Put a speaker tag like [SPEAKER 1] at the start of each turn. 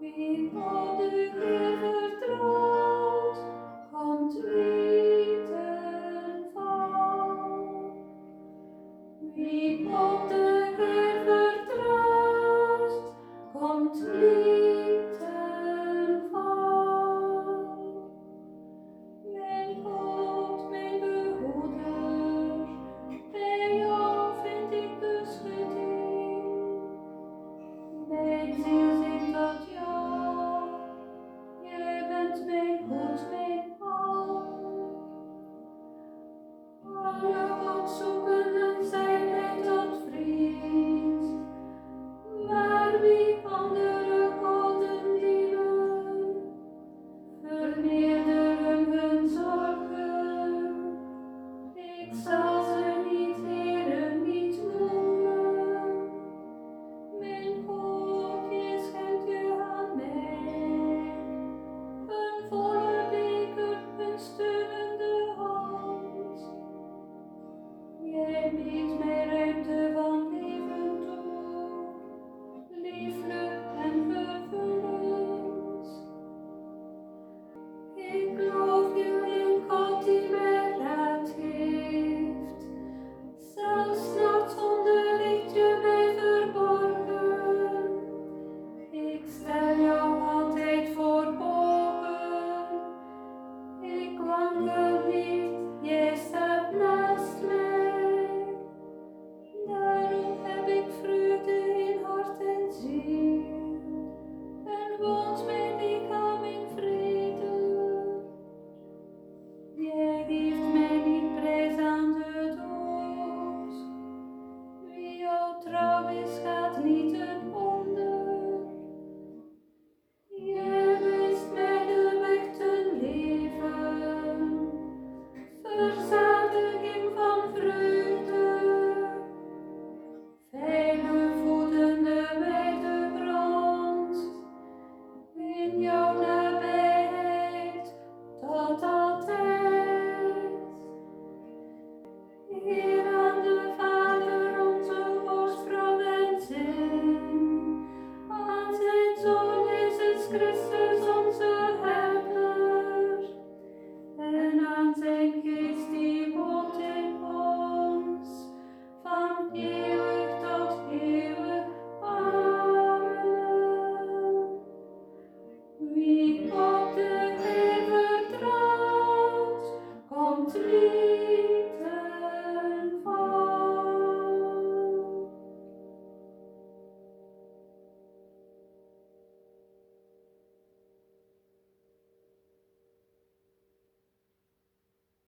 [SPEAKER 1] Wie op de Heer vertrouwt, komt niet ten val. Wie op de Heer vertrouwt, komt niet ten val. Mijn God, mijn behoeder, bij jou vind ik beschutting. Mijn ziel zingt tot jou, jij bent mijn goed, mijn al. Alle godzoekenden zijn mij tot vriend, maar wie andere goden dienen, vermeerderen hun zorgen. Ik zal ze niet leren, niet noemen. Mijn God, je schenkt je aan mij, een volle beker, een steunende hand. Jij biedt mij ruimte van leven toe, lieflijk en vervullend. Ik geloof nu in God die mij raad geeft, zelfs nachts onder ligt je mij verborgen. Ik stel jou altijd voor ogen, ik wankel niet, jij staat naast mij. Daarom heb ik vreugde in hart en ziel, en woont mijn lichaam in vrede. Jij geeft mij niet prijs aan de dood, wie jou trouw is gaat niet